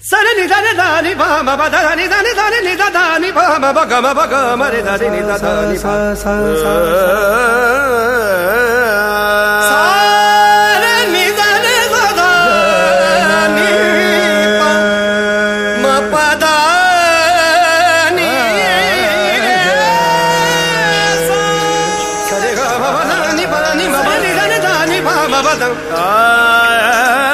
సరి నిదని దాని బామ బదని దని దని నిద దాని బామ బగమ బగమ రి దని నిద దాని సారే నిదని దాని మ పదని సరి గ బదని బదని మ బని దని దాని బామ బదం